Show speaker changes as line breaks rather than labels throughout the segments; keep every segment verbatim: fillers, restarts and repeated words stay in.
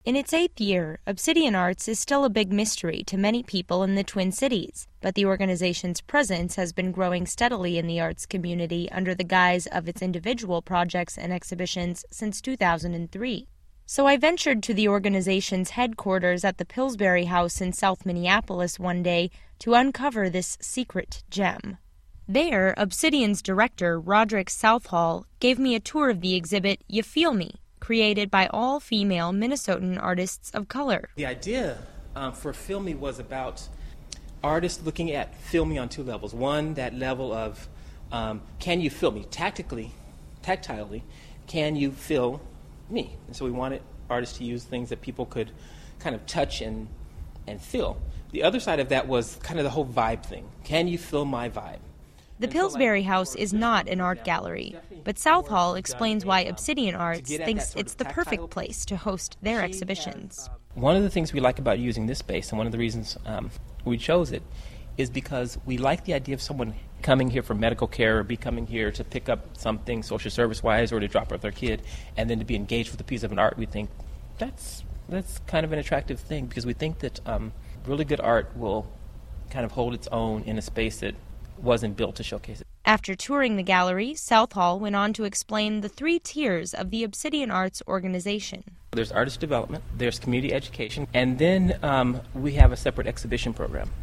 In its eighth year, Obsidian Arts is still a big mystery to many people in the Twin Cities, but the organization's presence has been growing steadily in the arts community under the guise of its individual projects and exhibitions since two thousand three. So I ventured to the organization's headquarters at the Pillsbury House in South Minneapolis one day to uncover this secret gem. There, Obsidian's director, Roderick Southall, gave me a tour of the exhibit You Feel Me, created by all-female Minnesotan artists of color.
The idea um, for Feel Me was about artists looking at Feel Me on two levels. One, that level of um, can you feel me? Tactically, tactilely, can you feel me? And so we wanted artists to use things that people could kind of touch and, and feel. The other side of that was kind of the whole vibe thing. Can you feel my vibe?
The Pillsbury House is not an art gallery, but Southall explains why Obsidian Arts thinks it's the perfect place to host their exhibitions.
One of the things we like about using this space, and one of the reasons um, we chose it, is because we like the idea of someone coming here for medical care or be coming here to pick up something social service-wise or to drop off their kid, and then to be engaged with a piece of an art. We think that's that's kind of an attractive thing because we think that um, really good art will kind of hold its own in a space that wasn't built to showcase it.
After touring the gallery, Southall went on to explain the three tiers of the Obsidian Arts organization.
There's artist development, there's community education, and then um, we have a separate exhibition program.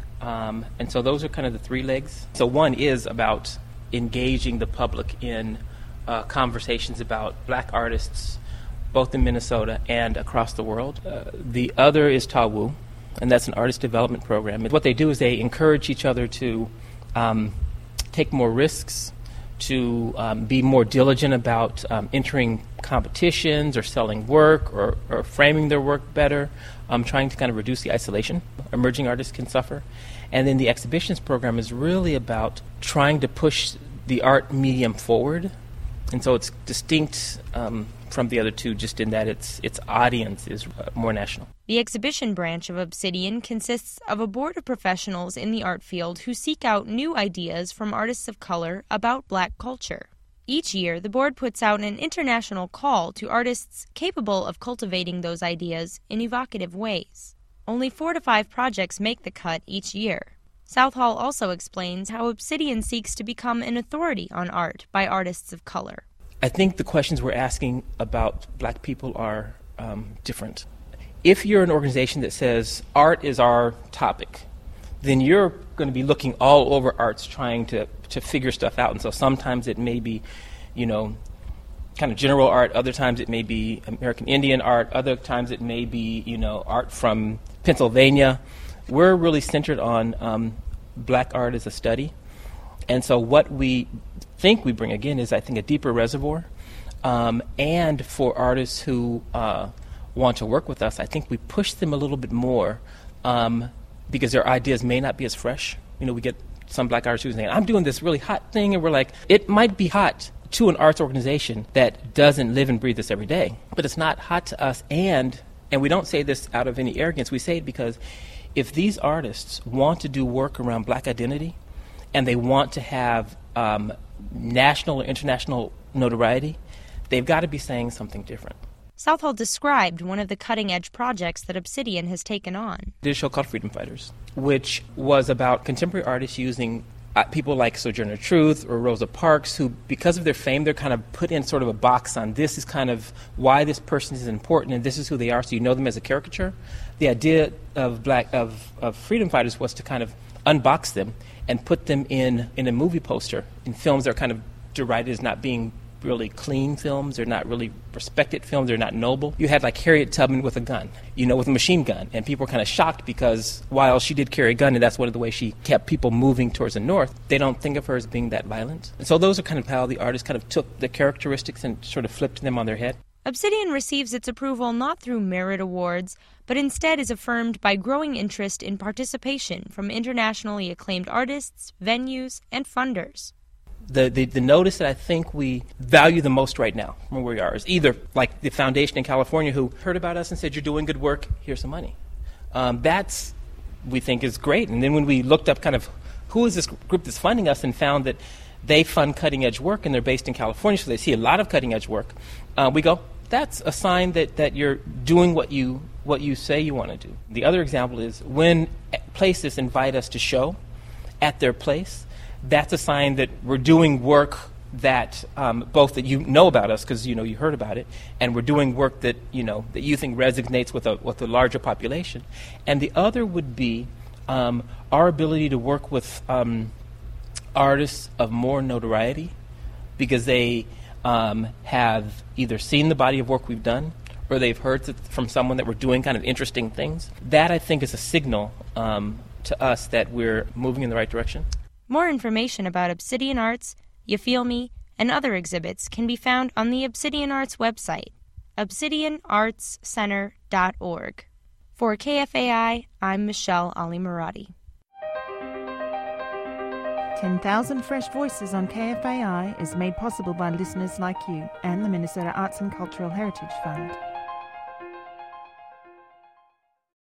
Um, and so those are kind of the three legs. So one is about engaging the public in uh, conversations about black artists, both in Minnesota and across the world. Uh, the other is Tawu, and that's an artist development program. And what they do is they encourage each other to Um, take more risks, to um, be more diligent about um, entering competitions or selling work or, or framing their work better, um, trying to kind of reduce the isolation emerging artists can suffer. And then the exhibitions program is really about trying to push the art medium forward. And so it's distinct um, from the other two just in that its its audience is uh, more national.
The exhibition branch of Obsidian consists of a board of professionals in the art field who seek out new ideas from artists of color about black culture. Each year, the board puts out an international call to artists capable of cultivating those ideas in evocative ways. Only four to five projects make the cut each year. Southall also explains how Obsidian seeks to become an authority on art by artists of color.
I think the questions we're asking about black people are um, different. If you're an organization that says art is our topic, then you're going to be looking all over arts trying to, to figure stuff out. And so sometimes it may be, you know, kind of general art. Other times it may be American Indian art. Other times it may be, you know, art from Pennsylvania. We're really centered on um, black art as a study. And so what we think we bring, again, is I think a deeper reservoir. Um, and for artists who uh, want to work with us, I think we push them a little bit more um, because their ideas may not be as fresh. You know, we get some black artists who say, I'm doing this really hot thing, and we're like, it might be hot to an arts organization that doesn't live and breathe this every day, but it's not hot to us. And and we don't say this out of any arrogance. We say it because if these artists want to do work around black identity and they want to have um, national or international notoriety, they've got to be saying something different.
Southall described one of the cutting-edge projects that Obsidian has taken on.
Did a show called Freedom Fighters, which was about contemporary artists using uh, people like Sojourner Truth or Rosa Parks, who, because of their fame, they're kind of put in sort of a box on this is kind of why this person is important and this is who they are, so you know them as a caricature. The idea of black of, of Freedom Fighters was to kind of unbox them and put them in, in a movie poster, in films that are kind of derided as not being really clean films, they're not really respected films, they're not noble. You had like Harriet Tubman with a gun, you know, with a machine gun, and people were kind of shocked because while she did carry a gun, and that's one of the ways she kept people moving towards the north, they don't think of her as being that violent. And so those are kind of how the artists kind of took the characteristics and sort of flipped them on their head.
Obsidian receives its approval not through merit awards, but instead is affirmed by growing interest in participation from internationally acclaimed artists, venues, and funders.
The, the the notice that I think we value the most right now from where we are is either like the foundation in California who heard about us and said, you're doing good work, here's some money. Um, that's, we think, is great. And then when we looked up kind of who is this group that's funding us and found that they fund cutting-edge work and they're based in California, so they see a lot of cutting-edge work, uh, we go, that's a sign that, that you're doing what you what you say you want to do. The other example is when places invite us to show at their place, that's a sign that we're doing work that um, both that you know about us because you know you heard about it, and we're doing work that you know that you think resonates with a with a larger population. And the other would be um, our ability to work with um, artists of more notoriety because they um, have either seen the body of work we've done or they've heard th- from someone that we're doing kind of interesting things. That, I think, is a signal um, to us that we're moving in the right direction.
More information about Obsidian Arts, You Feel Me, and other exhibits can be found on the Obsidian Arts website, obsidian arts center dot org. For K F A I, I'm Michelle Ali Murati.
ten thousand Fresh Voices on K F A I is made possible by listeners like you and the Minnesota Arts and Cultural Heritage Fund.